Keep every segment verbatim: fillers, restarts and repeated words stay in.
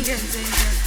ngenze njani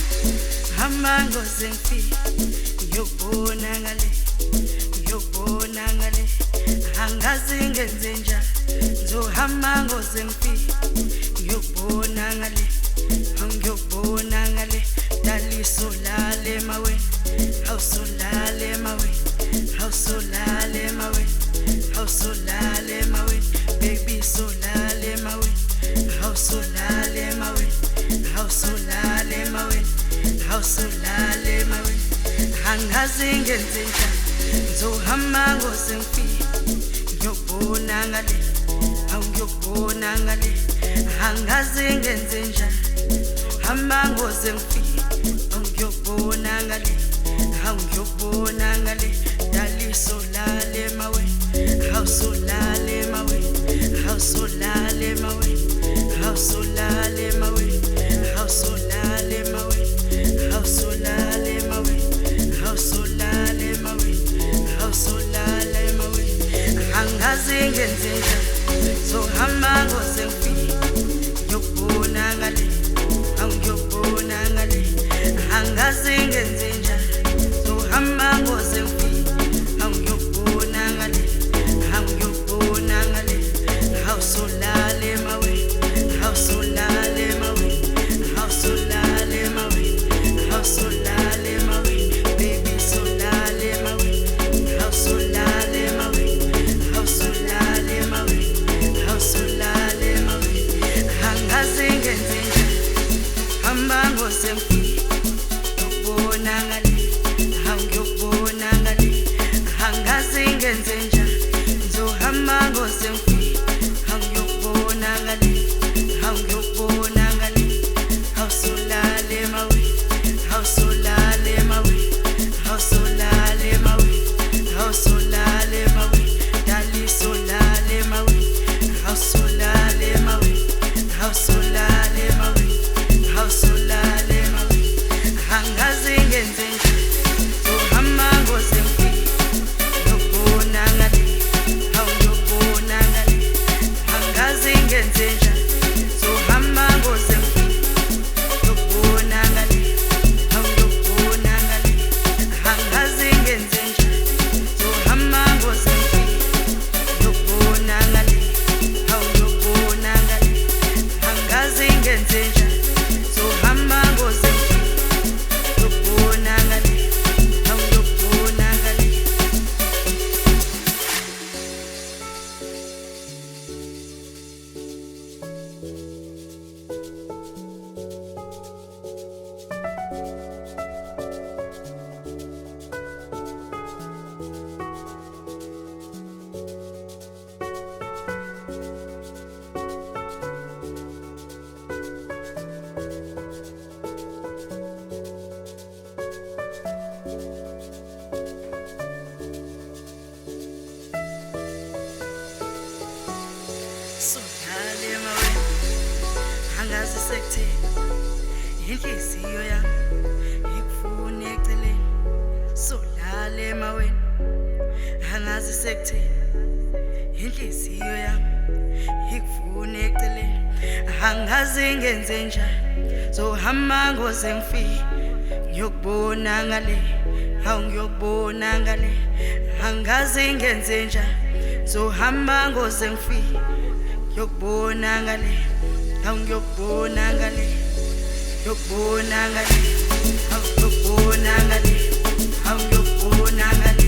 amango zengifika ngiyokubona ngale ngiyokubona ngale angazi ngenze njani ngizohamba ngozengifika ngiyokubona ngale ngiyokubona ngale dalisolale maweni awusolale maweni awusolale maweni awusolale maweni baby solale maweni awusolale maweni awusolale maweni awusolale maweni angazi ngenze njani ngizohamba ngozengifika ngiyokubona ngale ngiyokubona ngale angazi ngenze njani hamba ngozengifika ngiyokubona ngale ngiyokubona ngale dalisolale maweni awusolale maweni awusolale maweni awusolale maweni awusolale maweni awusolale maweni awusolale maweni awusolale maweni angazi ngenze njani zohamba ngozengifika ngiyokubona ngale ngiyokubona ngale angazi ngenze njani zohamba ngozengifika ngiyokubona ngale ngiyokubona ngale awusolale maweni awusolale maweni awusolale maweni awusolale maweni baby solale maweni awusolale maweni awusolale maweni awusolale maweni angazi ngenze njani hamba ngozengifika ngiyokubona ngale ngiyokubona ngale angazi ngenze njani ngizohamba ngozengifika ngiyokubona ngale ngiyokubona ngale awusolale maweni awusolale maweni awusolale maweni awusolale maweni dalisolale maweni awusolale maweni awusolale maweni awusolale maweni angazi ngenze njani zohamba ngozengifika ngiyokubona ngale ngiyokubona ngale angazi ngenze njani zohamba ngozengifika ngiyokubona ngale ngiyokubona ngale angazi ngenze njani zohamba ngozengifika ngiyokubona ngale ngiyokubona ngale angazi ngenze njani zohamba ngozengifika ngiyokubona ngale ngiyokubona ngale solale maweni angazi sekutheni inhliziyo yami ikufuna eceleni solale maweni angazi sekutheni inhliziyo yami ikufuna eceleni angazi ngenze njani zohamba ngozengifika ngiyokubona ngale ngiyokubona ngale angazi ngenze njani zohamba ngozengifika ngiyokubona ngale ngiyokubona ngale ngiyokubona ngale ngiyokubona ngale ngiyokubona ngale